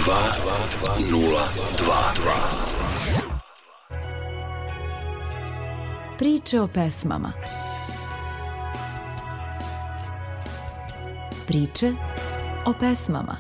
Priče o pesmama. Priče o pesmama.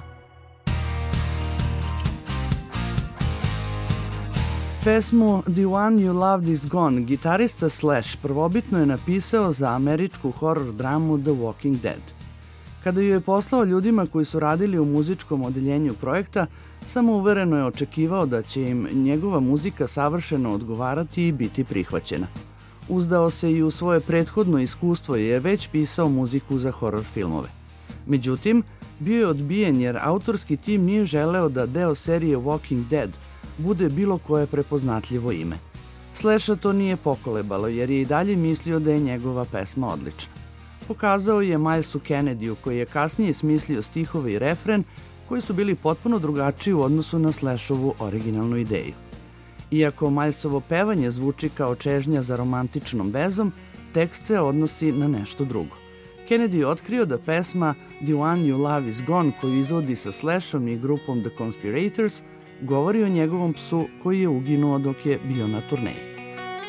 Pesmu The One You Loved Is Gone gitarista Slash prvobitno je napisao za američku horor dramu The Walking Dead. Kada ju je poslao ljudima koji su radili u muzičkom odeljenju projekta, samouvereno je očekivao da će im njegova muzika savršeno odgovarati i biti prihvaćena. Uzdao se i u svoje prethodno iskustvo jer je već pisao muziku za horor filmove. Međutim, bio je odbijen jer autorski tim nije želeo da deo serije Walking Dead bude bilo koje prepoznatljivo ime. Slasha to nije pokolebalo jer je i dalje mislio da je njegova pesma odlična. Pokazao je Milesu Kennedyu koji je kasnije smislio stihove i refren koji su bili potpuno drugačiji u odnosu na Slashovu originalnu ideju. Iako Milesovo pevanje zvuči kao čežnja za romantičnom vezom, tekst se odnosi na nešto drugo. Kennedy je otkrio da pesma The One You Love Is Gone koju izvodi sa Slashom i grupom The Conspirators govori o njegovom psu koji je uginuo dok je bio na turneji.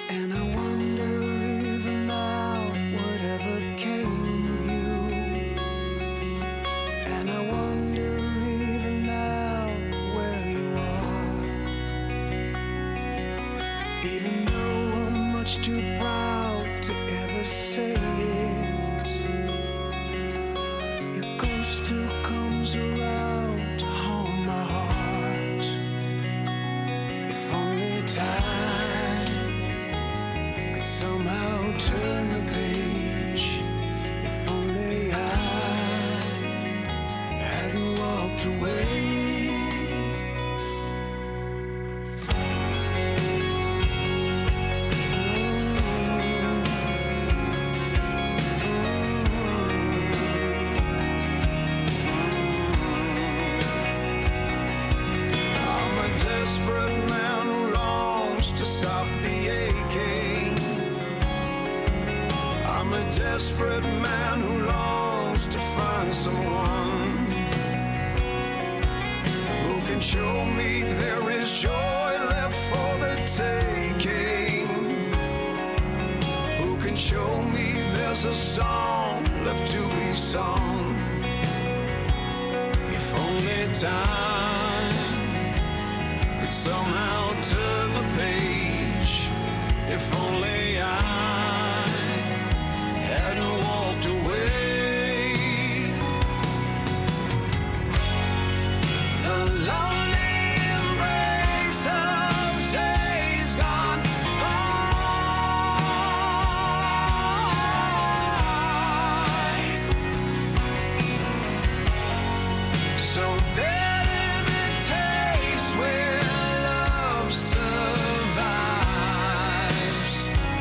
Desperate man who longs to find someone who can show me there is joy left for the taking, who can show me there's a song left to be sung. If only time could somehow turn the page, if only I hadn't walked away. The lonely embrace of days gone by. So better the taste where love survives.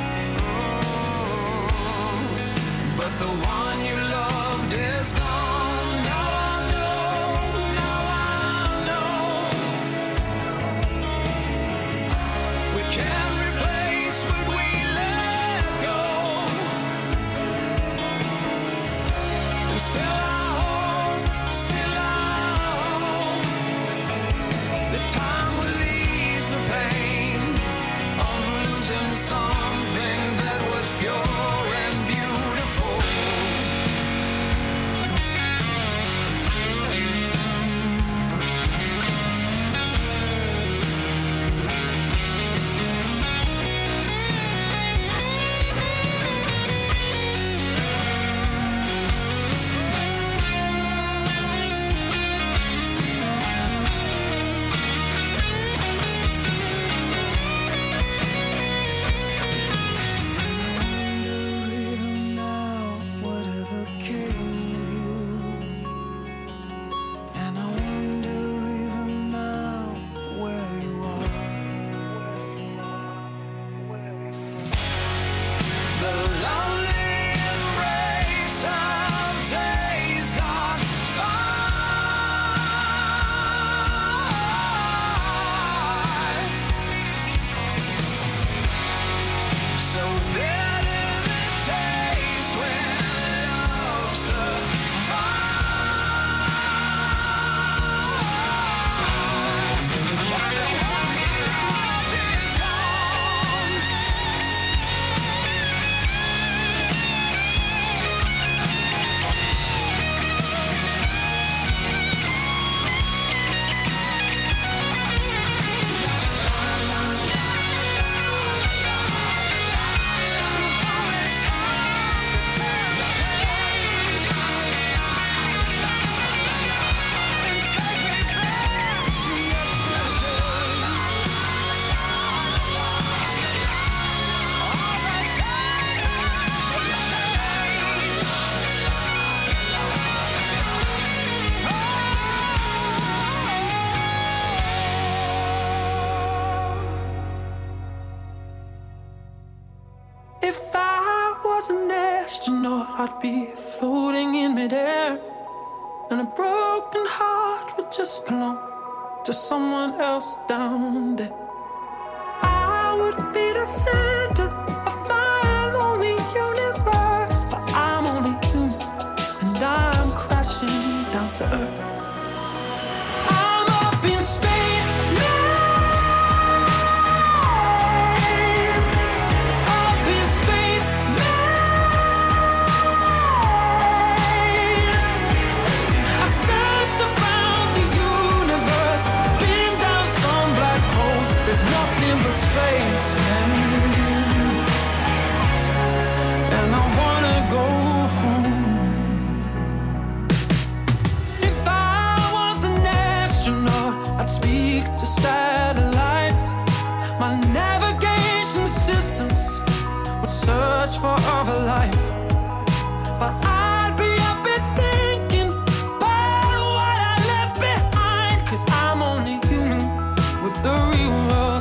astronaut, I'd be floating in midair, and a broken heart would just belong to someone else down there. I would be the center of my lonely universe, but I'm only human, and I'm crashing down to earth. I'm up in space now. Spaceman, and I wanna go home. If I was an astronaut, I'd speak to satellites. My navigation systems would search for other life, but I'd be up and thinking about what I left behind, 'cause I'm only human with the real world.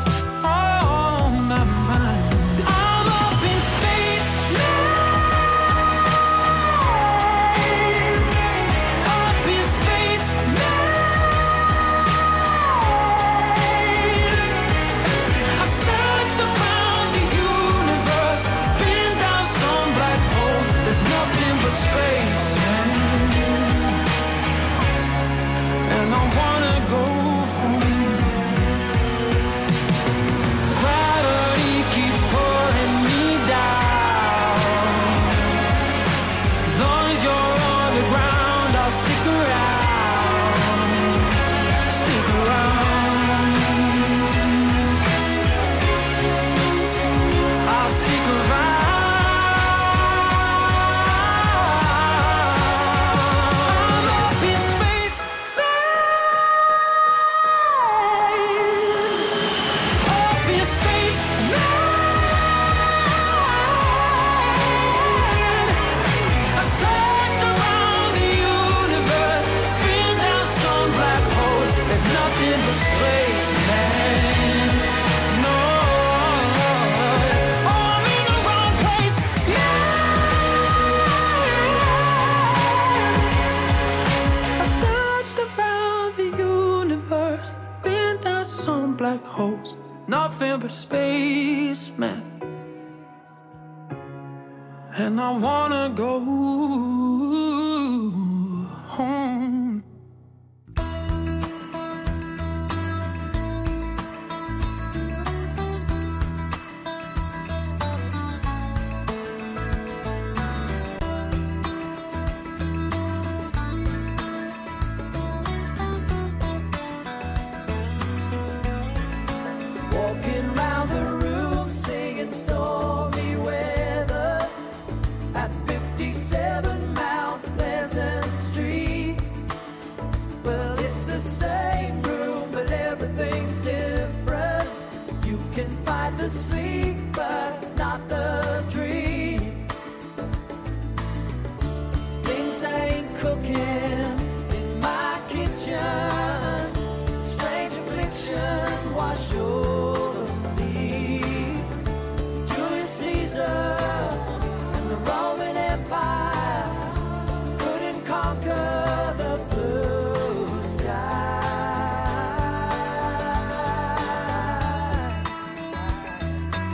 And I wanna go home. Gravity keeps pulling me down. As long as you're on the ground, I'll stick around. Stick around. I'll stick around. Black holes, nothing but space, man. And I wanna go home. Stormy weather at 57 Mount Pleasant Street. Well, it's the same room, but everything's different. You can fight the sleep, but not the dream. Things ain't cooking in my kitchen. Strange affliction wash over me. And the Roman Empire couldn't conquer the blue sky.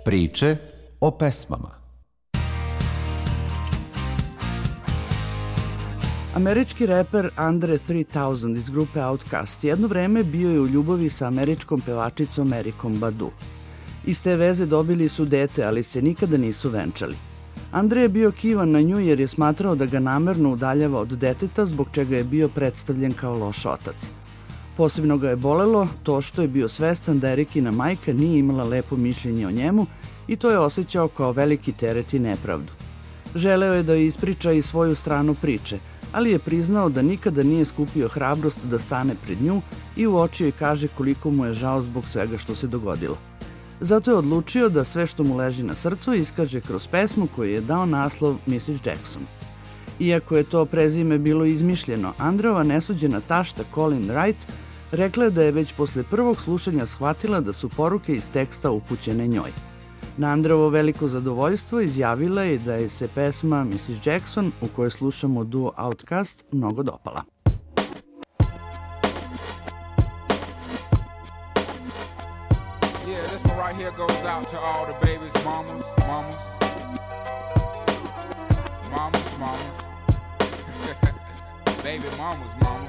Priče o pesmama. Američki reper Andre 3000 iz grupe Outkast jedno vreme bio je u ljubavi sa američkom pevačicom Ericom Badu. Iz te veze dobili su dete, ali se nikada nisu venčali. Andre je bio kivan na nju jer je smatrao da ga namerno udaljava od deteta, zbog čega je bio predstavljen kao loš otac. Posebno ga je bolelo to što je bio svestan da Erikina majka nije imala lepo mišljenje o njemu i to je osjećao kao veliki teret i nepravdu. Želeo je da ispriča i svoju stranu priče, ali je priznao da nikada nije skupio hrabrost da stane pred nju i u oči joj kaže koliko mu je žao zbog svega što se dogodilo. Zato je odlučio da sve što mu leži na srcu iskaže kroz pesmu koju je dao naslov Mrs. Jackson. Iako je to prezime bilo izmišljeno, Andreova nesuđena tašta Colin Wright rekla je da je već posle prvog slušanja shvatila da su poruke iz teksta upućene njoj. Na Andreovo veliko zadovoljstvo izjavila je da je se pesma Mrs. Jackson, u kojoj slušamo duo Outkast, mnogo dopala. Yeah, this one right here goes out to all the babies, mamas. Baby mamas.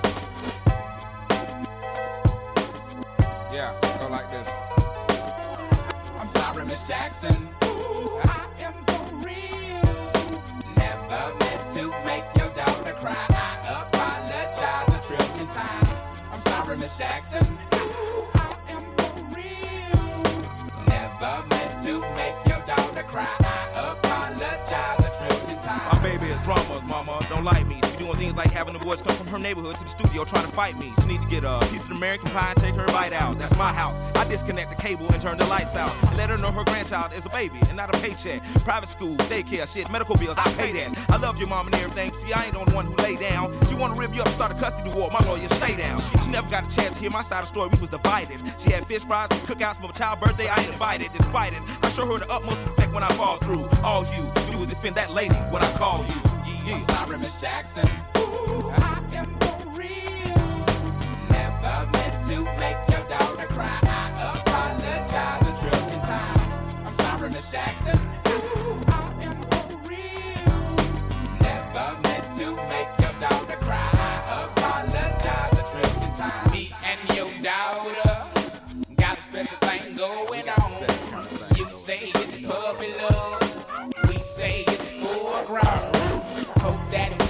Yeah, go like this. I'm sorry, Miss Jackson. Ooh, I am for real. Never meant to make your daughter cry. I apologize a trillion times. I'm sorry, Miss Jackson. Ooh, I am for real. Never meant to make your daughter cry. I apologize a trillion times. My baby is drama, mama. Don't like me. She doing things like having the boys come from her neighborhood to the studio trying to fight me. She need to get a piece of American pie and take her bite out. That's my house. I disconnect the cable and turn the lights out and let her know her grandchild is a baby and not a paycheck. Private school, daycare, shit, medical bills, I pay that. I love your mom and everything. See, I ain't the one who lay down. She want to rip you up and start a custody war. My lawyer, stay down. She never got a chance to hear my side of the story. We was divided. She had fish fries and cookouts for my child's birthday. I ain't invited. Despite it, I show her the utmost respect when I fall through. All you do is defend that lady when I call you. I'm sorry, Miss Jackson. Ooh, I am for real. Never meant to make your daughter cry. I apologize a trillion times. I'm sorry, Miss Jackson. Ooh, I am for real. Never meant to make your daughter cry. I apologize a trillion times. Me and your daughter got a special thing going on. You say it's puppy love. We say it's full grown. Hope that we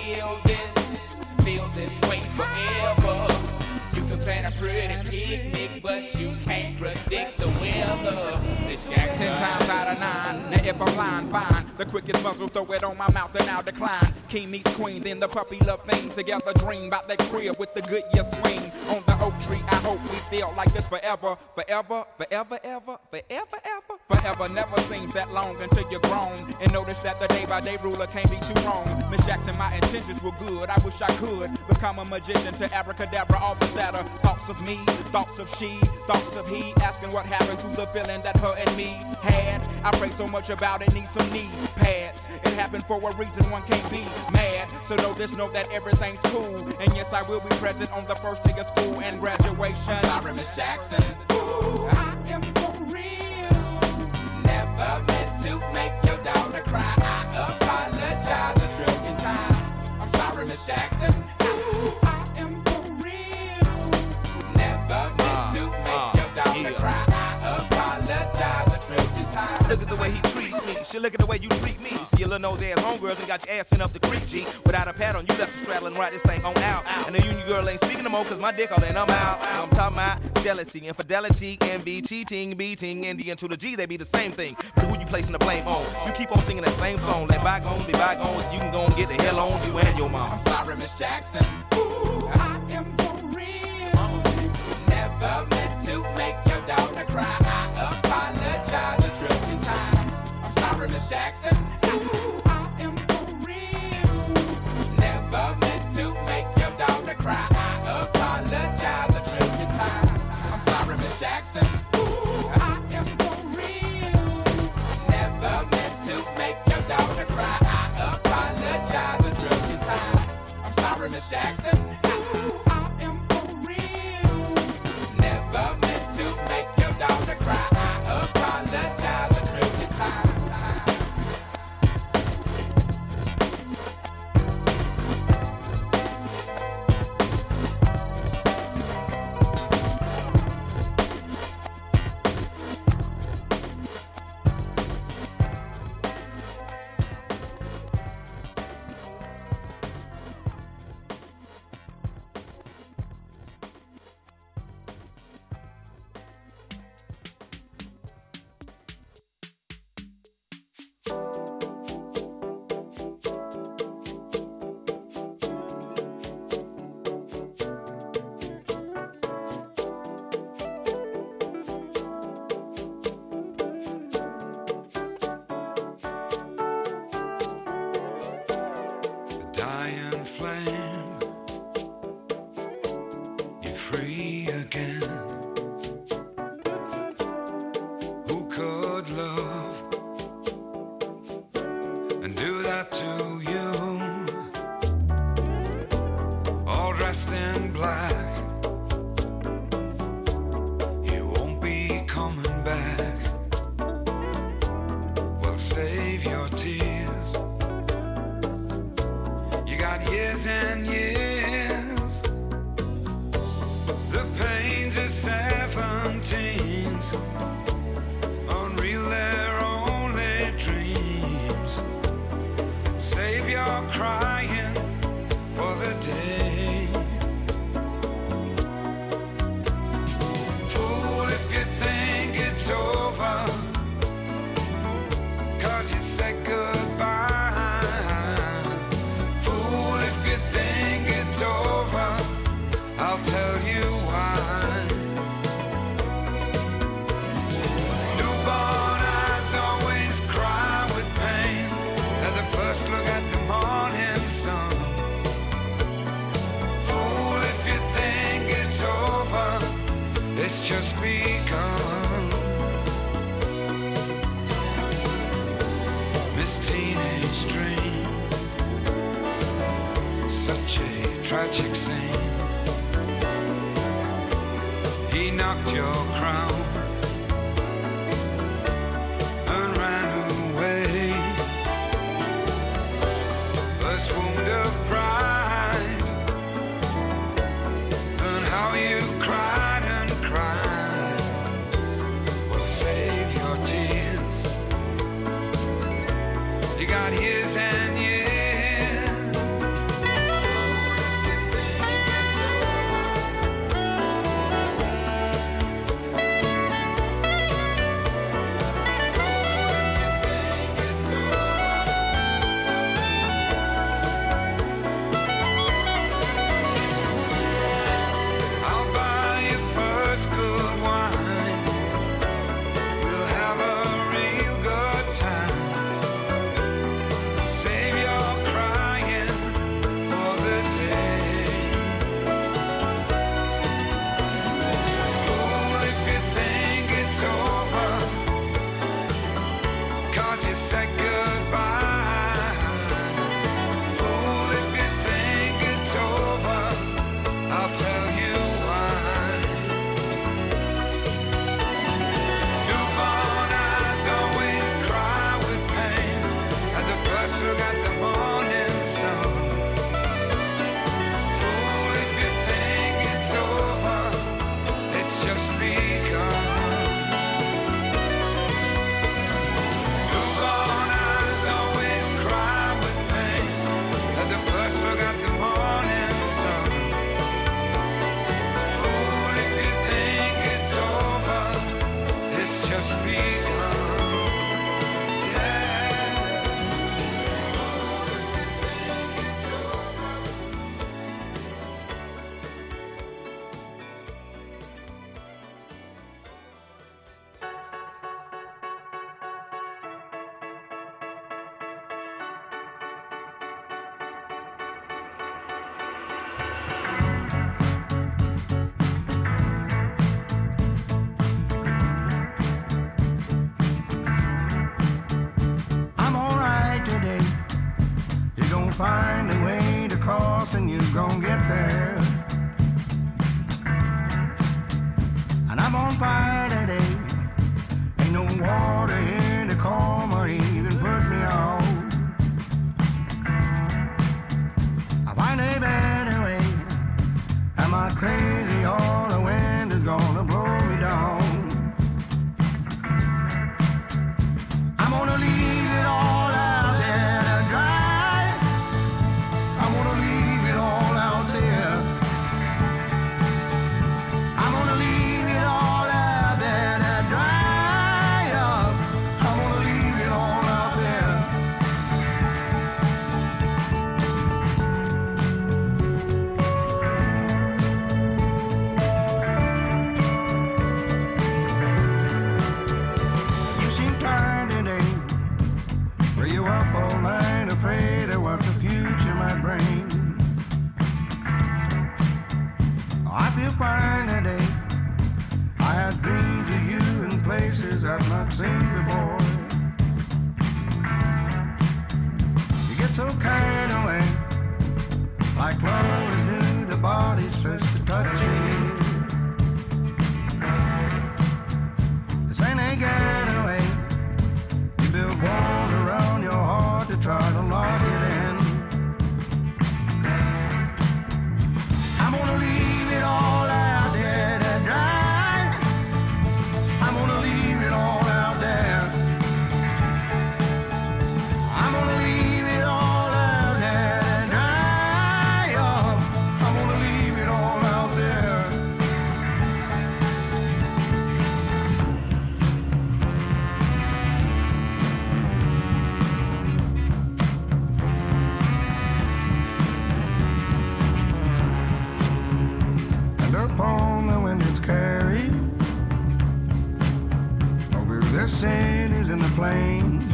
feel this way forever. You can plan a pretty picnic, but you can't predict the weather. Miss Jackson. 10 times out of 9. Now if I'm lying, fine. The quickest muzzle, throw it on my mouth and I'll decline. King meets queen, then the puppy love thing. Together dream about that crib with the good year swing. On the oak tree, I hope we feel like this forever. Forever never seems that long until you're grown. And notice that the day-by-day ruler can't be too wrong. Miss Jackson, my intentions were good. I wish I could become a magician to abracadabra all the sadder. Thoughts of me, thoughts of she, thoughts of he. Asking what happened to the feeling that her and me had. I pray so much about it, need some knee pads. It happened for a reason, one can't be mad. So know this, know that everything's cool. And yes, I will be present on the first day of school and graduation. I'm sorry, Miss Jackson. Ooh, I am for real. Never meant to make your daughter cry. I apologize a trillion times. I'm sorry, Miss Jackson. Ooh, I am for real. Never meant to make your daughter cry. I apologize a trillion times. Look at the way he treats me. Shit, look at the way you treat me. Your little nose ass homegirls and got your ass sent up the creek, G. Without a pad on, you left the straddle and ride this thing on out. And the union girl ain't speaking no more, cause my dick all in, I'm out. I'm talking about jealousy, infidelity, envy, cheating, beating, and the N to the G, they be the same thing. But who you placing the blame on? You keep on singing that same song. Let bygones be bygones, you can go and get the hell on you and your mom. I'm sorry, Miss Jackson. Ooh, I am for real. Never meant to make your daughter cry. I apologize a trillion times. I'm sorry, Miss Jackson. Ooh, I am for real. Never meant to make your daughter cry. I apologize a trillion times. I'm sorry, Miss Jackson. Ooh, I am for real. Never meant to make your daughter cry. I apologize a trillion times. I'm sorry, Miss Jackson. Ooh, I am for real. Never meant to make your daughter cry. I apologize a flame, you're free again. Who could love and do that to you? All dressed in black, you won't be coming back. Well, save your tears. You got years and years. The pains of 17s, unreal, they're only dreams. Save your crying for the day. Fool if you think it's over, 'cause you said goodbye. Fool if you think it's over, I'll tell you why. Newborn eyes always cry with pain at the first look at the morning sun. Fool if you think it's over, it's just begun. Miss Teenage Dream, such a tragic scene. He knocked your crown and ran away. First wound of pride, and how you cried and cried. Well, save your tears. You got years and years. I'll buy you first good wine. We'll have a real good time. Save your crying for the day. Fool if you think it's over, 'cause you said goodbye. Fool if you think it's over, I'll tell you why. Newborn eyes always cry with pain at the first look at the morning sun. Fool if you think it's over, it's just begun. Newborn eyes always cry with pain at the first look at the morning sun. Fool if you think it's over, it's just begun. Yeah. Fool if you think it's over. I'm alright today. You're gonna find a way to cross and you're gonna get there. And I'm on fire today. Ain't no water here to calm or even put me out. I find a better way. Am I crazy or the wind is gonna blow me down? I'm gonna leave it all out there to dry. I'm gonna leave it all out there. I'm gonna leave it all out there to dry up. I'm gonna leave it all out there. flames.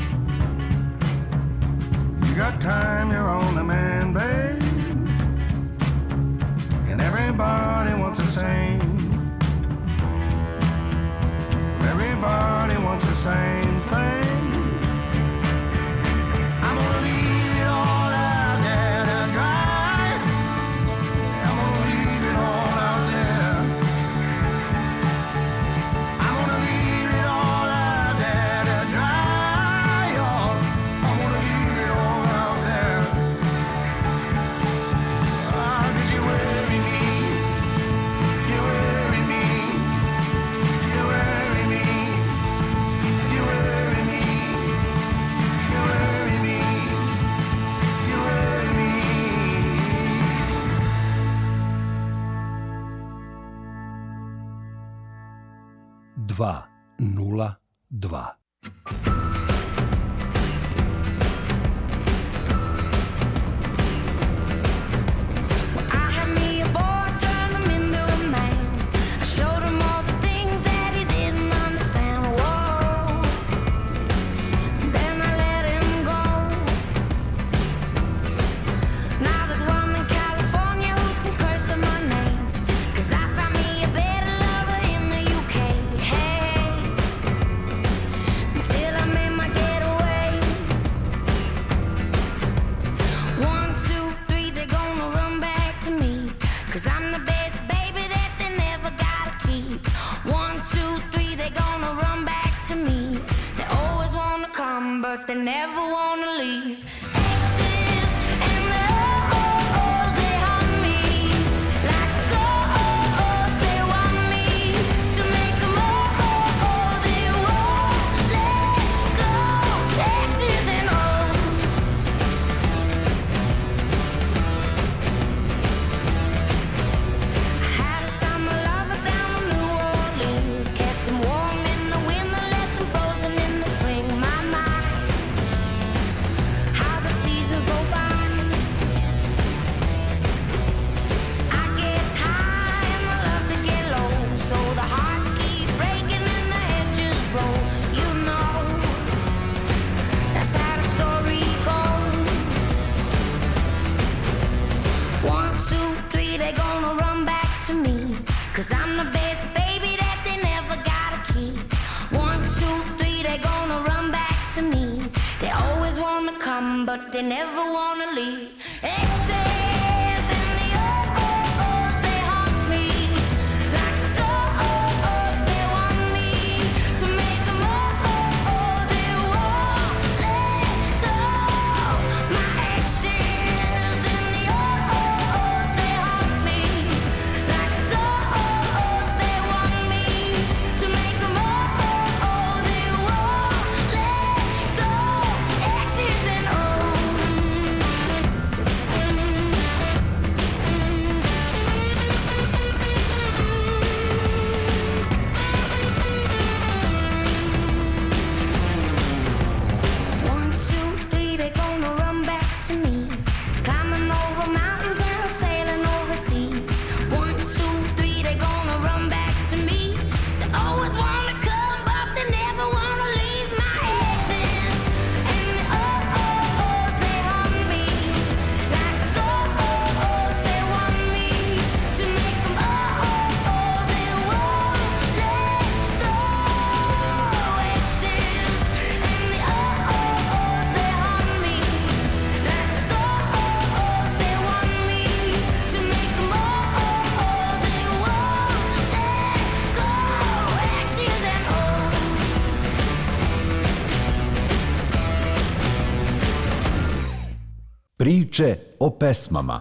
You got time, you're on the man, babe. And everybody wants the same. Everybody wants the same thing. I'm gonna leave it all out there to dry. I'm gonna leave it all out there. I'm gonna leave it all out there to dry. Oh, I'm gonna leave it all out there. Ah, 'cause you worry me. You worry me. You worry me. You worry me. You worry me. You worry me. 202. I had me a boy, turned him into a man. I showed him all the things that he didn't understand. Whoa. Then I let him go. Now there's one in California who's been cursing my name. 'Cause I found me a better lover in the UK. Hey, until I made my getaway. 1, 2, 3, they're gonna run back to me. 'Cause I'm the best baby that they never gotta keep. 1, 2, 3, they're gonna run back to me. They always wanna come, but they never wanna leave. Exes and the oh-ohs, they haunt me. Like ghosts, they want me to make them oh-oh, they won't let go. Exes and O's. I had a summer lover down in New Orleans. Kept him warm in the winter, left him frozen in the spring. My, how the seasons go by. I get high and I love to get low. So the hearts keep breaking and the heads just roll. You know, that's how the story goes. 1, 2, 3, they're gonna run back to me. 'Cause I'm the best baby that they never gotta keep. 1, 2, 3, they're gonna run back to me. They always wanna come, but they never wanna leave. Exes and the oh-ohs, they haunt me. Like ghosts, they want me to make them oh-oh, they won't let go. My exes and the oh-ohs, they haunt me. Like ghosts, they want me to make them oh-oh, they won't let go. Exes and One, 2, 3, they're gonna run back to me. Climbing over mountains and sailing over seas. 1, 2, 3, they're gonna run back to me. They always wanna come, but they never wanna leave. My exes and the oh-ohs, they haunt me. Like ghosts, they want me to make them oh-oh, they won't let go. Exes and the oh-ohs, they haunt me. Like ghosts, they want me to make them oh-oh, they won't let go. Exes and Priče o pesmama.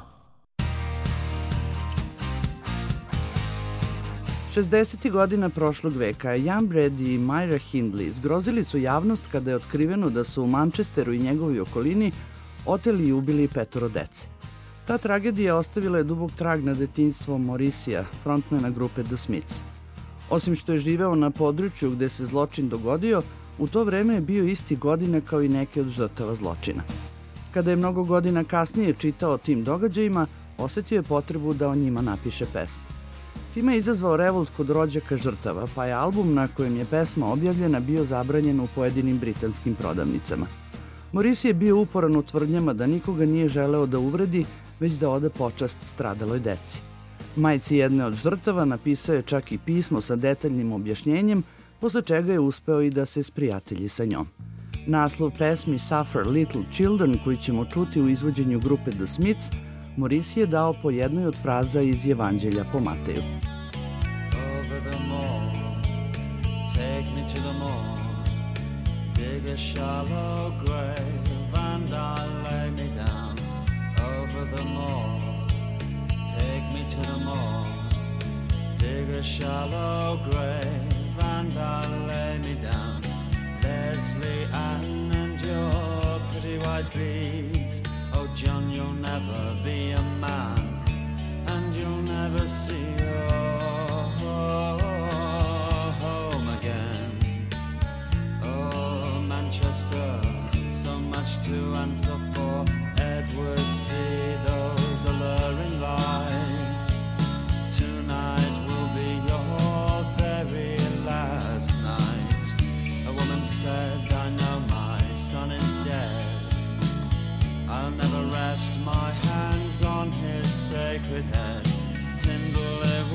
60. godina prošlog veka Jan Brad i Myra Hindley zgrozili su javnost kada je otkriveno da su u Manchesteru i njegovoj okolini oteli i ubili 5 dece. Ta tragedija ostavila je dubok trag na detinjstvo Morrisija, frontmana grupe The Smiths. Osim što je živeo na području gde se zločin dogodio, u to vreme je bio isti godine kao i neke od žrtava zločina. Kada je mnogo godina kasnije čitao o tim događajima, osetio je potrebu da o njima napiše pesmu. Time je izazvao revolt kod rođaka žrtava, pa je album na kojem je pesma objavljena bio zabranjen u pojedinim britanskim prodavnicama. Morrissey je bio uporan u tvrdnjama da nikoga nije želeo da uvredi, već da ode počast stradaloj deci. Majci jedne od žrtava napisao je čak i pismo sa detaljnim objašnjenjem, posle čega je uspeo i da se sprijatelji sa njom. Naslov pesmi Suffer Little Children, koji ćemo čuti u izvođenju grupe The Smiths, Morrissey je dao po jednoj od fraza iz Evanđelja po Mateju. Over the moor, take me to the moor, dig a shallow grave and I'll lay me down. Over the moor, take me to the moor, dig a shallow grave and I'll lay me down. Leslie Ann and your pretty white beads, oh John, you'll never be a man and you'll never see your home again. Oh Manchester, so much to answer for. Edward, see those alluring lights. Tonight will be your very last night. A woman said, I know my son is dead. I'll never rest my hands on his sacred head. Hindley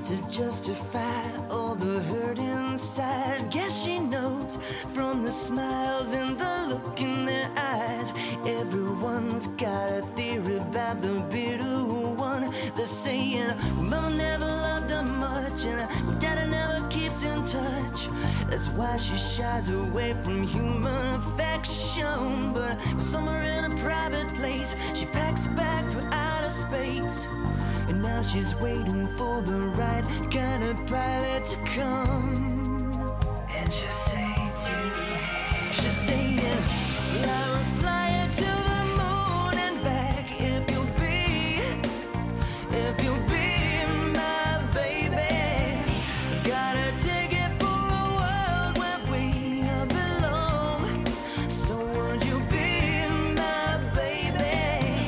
to justify all the hurt inside. Guess she knows from the smiles and the look in their eyes. Everyone's got a theory about the bitter one. They're saying, well, Mama never loved her much, and well, Daddy never keeps in touch. That's why she shies away from human affection. But somewhere in a private place, she packs a bag for outer space. And now she's waiting for the right kind of pilot to come. And she'll say to me, she'll say, I will fly you to the moon and back if you'll be my baby. I've got a ticket for a world where we belong. So would you be my baby?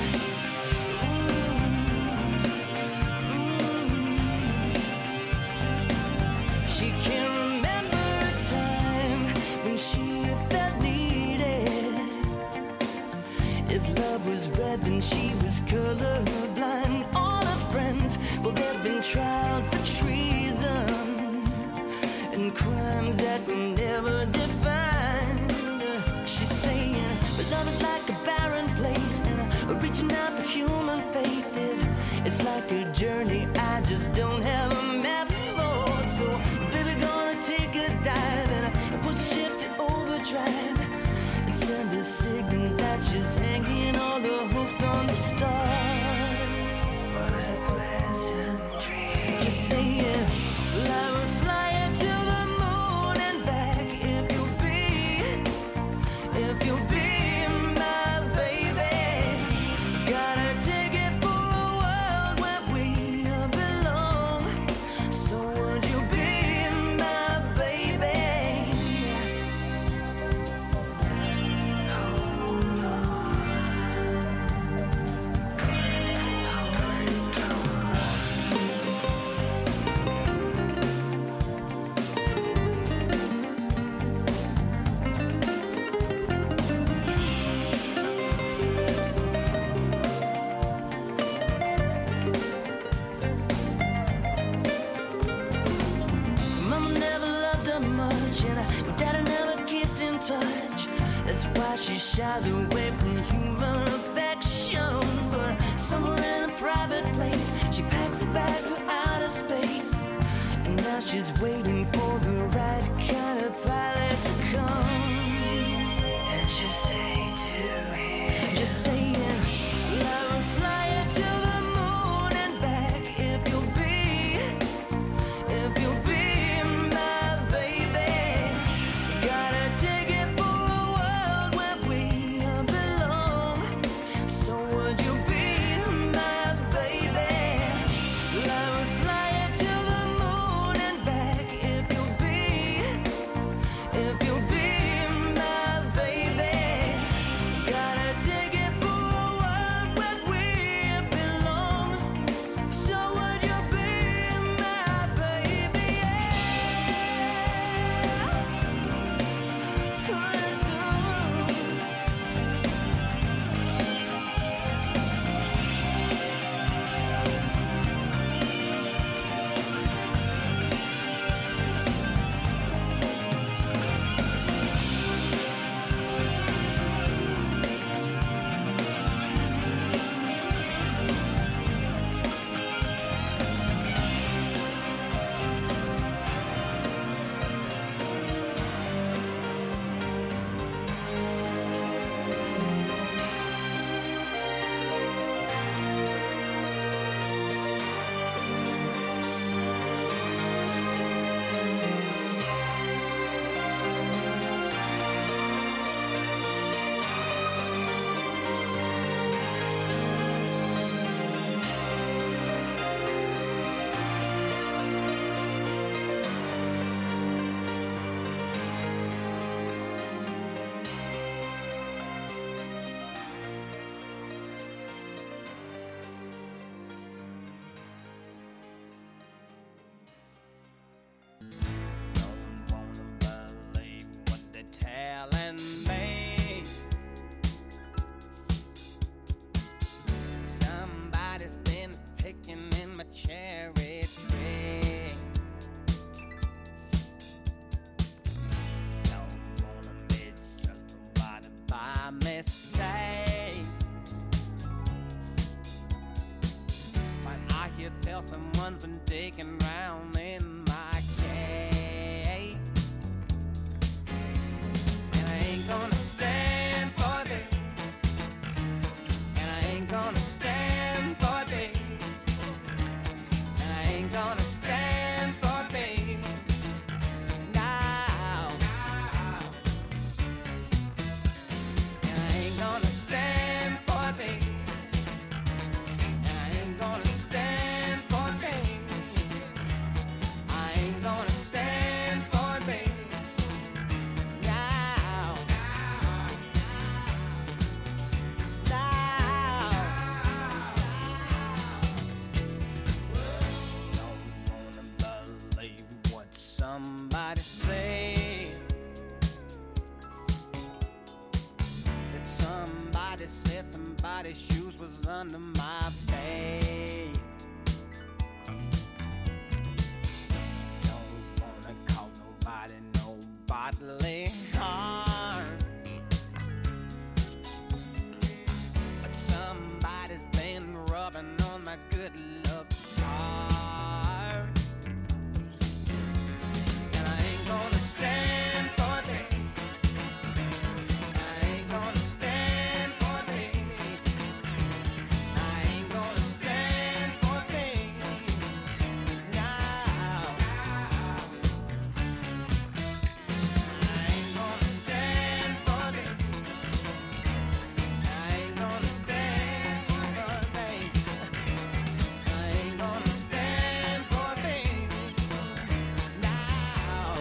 She can't remember a time when she felt needed. If love was red, then she was colorblind. All her friends, well, they've been tried for treason and crimes that were never defined. She's saying, but love is like a barren place, and reaching out for human faith it's like a journey I just don't have a map for. So, baby, gonna take a dive and put shift to overdrive and send a signal that she's hanging all the hopes on the stars. What a pleasant dream. Just saying, I will fly you to the moon and back if you'll be my baby. Got a ticket for a world where we belong. So would you be my baby? Mama never loved her much, and Daddy never keeps in touch. That's why she shies away from human affection. But somewhere in a private place, she packs a bag for outer space. And now she's waiting for the right kind of pilot to come. And she'll say to him, just saying, I will fly you to the moon and back if you'll be my baby. Got a ticket for a world where we belong. So would you be my baby? I will fly you to the moon and back if you'll be my baby. Got a ticket for a world where we belong. So would you be my baby? Telling me somebody's been picking in my cherry tree. you tell someone's been digging round in my cave. And I ain't gonna stand for this. And I ain't gonna stand for this. And I ain't gonna stand for this. Now. And I ain't gonna stand for this. And I ain't gonna stand for this. I ain't gonna stand for this. Now. Don't wanna believe what somebody said. That somebody said somebody's shoes was under my bed. Don't wanna call nobody no bodily harm. But somebody's been rubbing on my good luck charm. And I ain't gonna stand for this. I ain't gonna stand for this. I ain't gonna stand for this. Now. I ain't gonna stand for this. I ain't gonna stand for this. I ain't gonna stand for this. Now.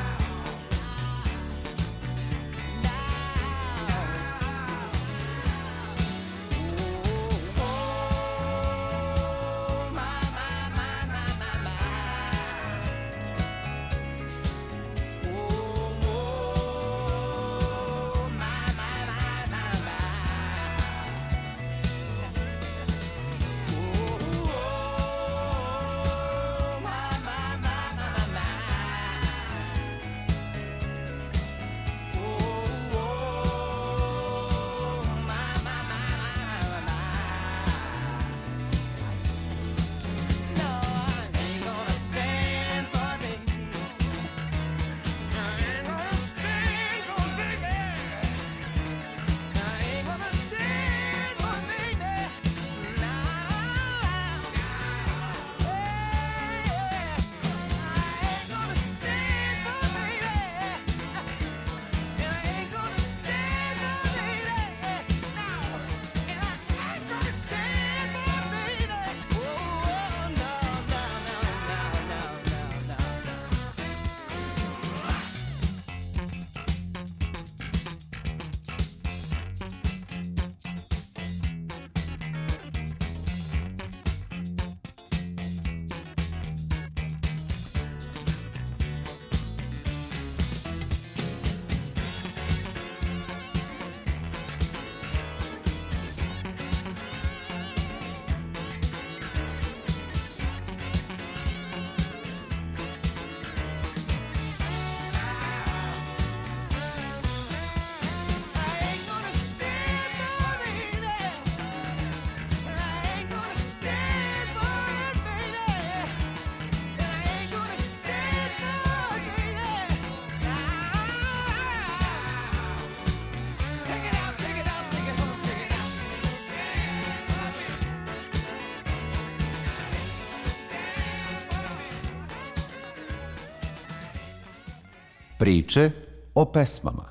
Priče o pesmama.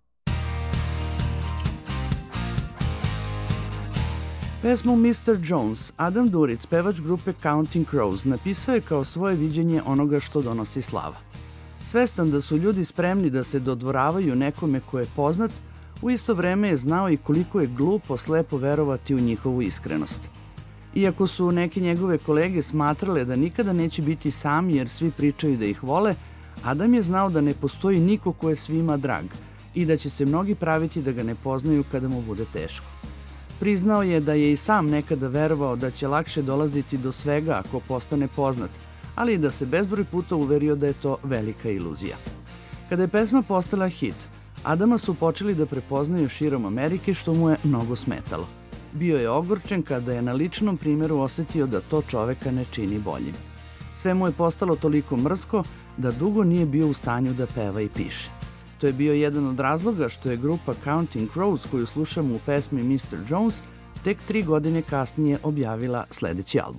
Pesmu Mr. Jones Adam Duritz, pevač grupe Counting Crows, napisao je kao svoje viđenje onoga što donosi slava. Svestan da su ljudi spremni da se dodvoravaju nekome ko je poznat, u isto vreme je znao i koliko je glupo slepo verovati u njihovu iskrenost. Iako su neke njegove kolege smatrale da nikada neće biti sami jer svi pričaju da ih vole, Adam je znao da ne postoji niko ko je svima drag i da će se mnogi praviti da ga ne poznaju kada mu bude teško. Priznao je da je i sam nekada verovao da će lakše dolaziti do svega ako postane poznat, ali i da se bezbroj puta uverio da je to velika iluzija. Kada je pesma postala hit, Adama su počeli da prepoznaju širom Amerike, što mu je mnogo smetalo. Bio je ogorčen kada je na ličnom primjeru osetio da to čoveka ne čini boljim. Sve mu je postalo toliko mrsko da dugo nije bio u stanju da peva i piše. To je bio jedan od razloga što je grupa Counting Crows, koju slušamo u pesmi Mr. Jones, tek 3 godine kasnije objavila sledeći album.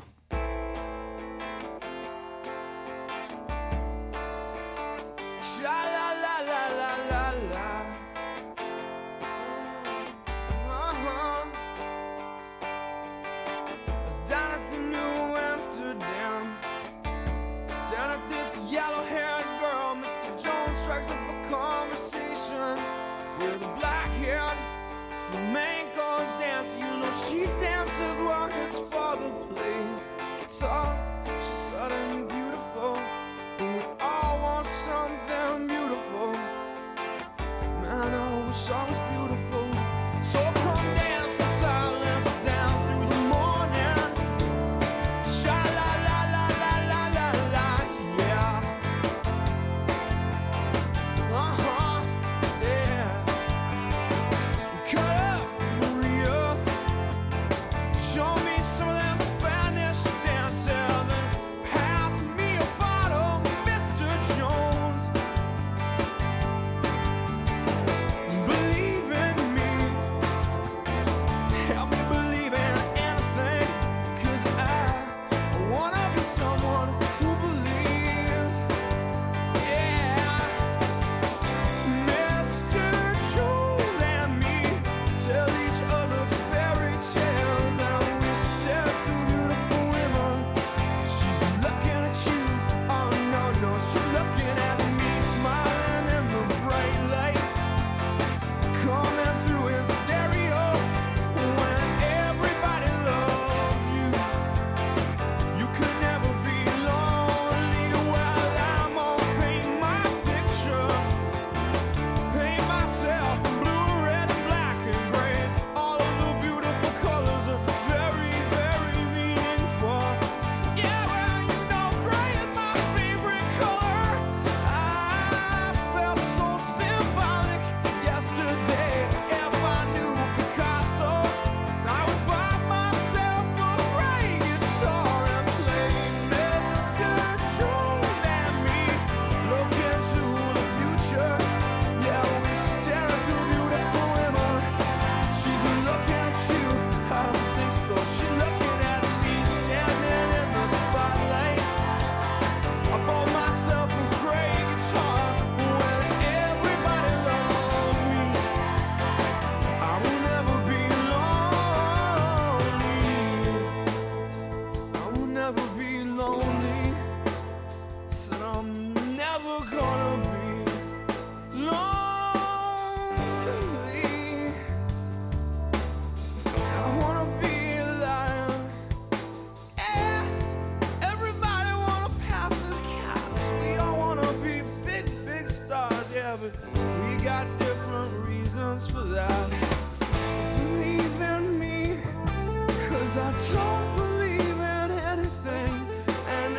I don't believe in anything, and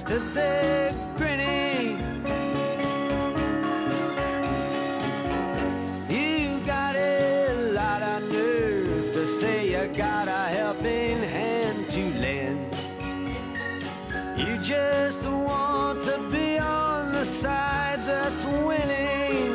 stood there grinning. You got a lot of nerve to say you got a helping hand to lend. You just want to be on the side that's winning.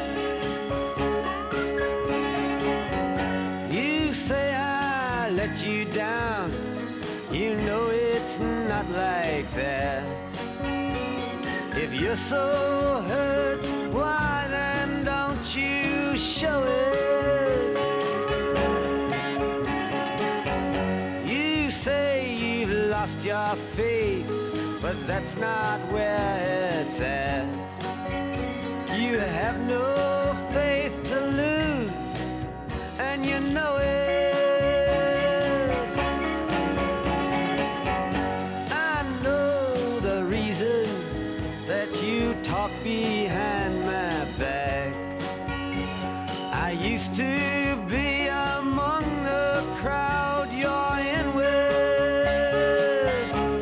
You say I let you down. You know it's not like that. If you're so hurt, why then don't you show it? You say you've lost your faith, but that's not where it's at. You have no faith to lose, and you know it. I know the reason that you talk behind my back. I used to be among the crowd you're in with.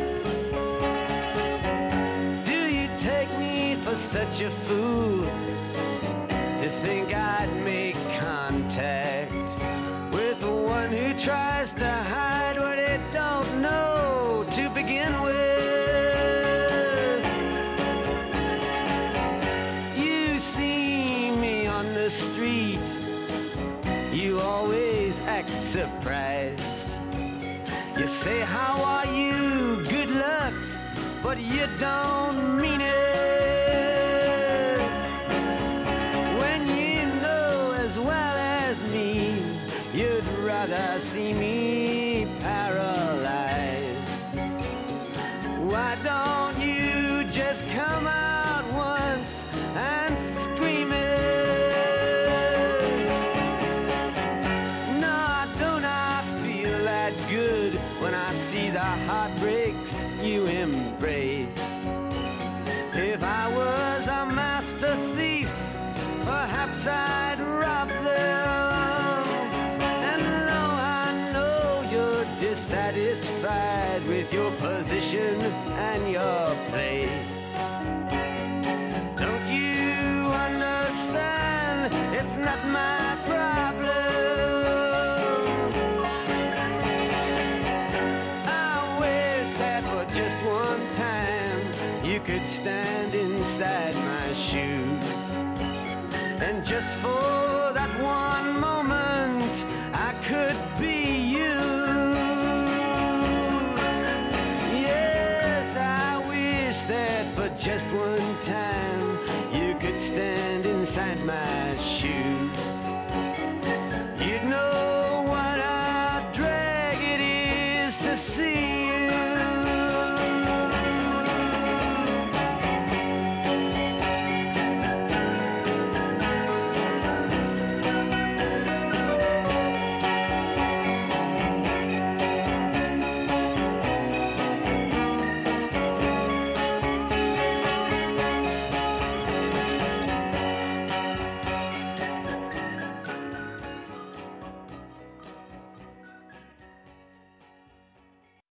Do you take me for such a fool to think I'd make contact with one who tries to hide what it don't know to begin with? You see me on the street, you always act surprised. You say, how are you? Good luck, but you don't mean it. When you know as well as me, you'd rather see me paralyzed. Why don't you just come out once and scream it? No, I do not feel that good when I see the heartbreaks you embrace. If I was a master thief, perhaps I'd rob them. And though I know you're dissatisfied with your position and your place, don't you understand it's not my problem? I wish that for just one time you could stand inside my shoes, and just for that one moment I could be you. Yes, I wish that for just one time you could stand inside my shoes. You'd know what a drag it is to see you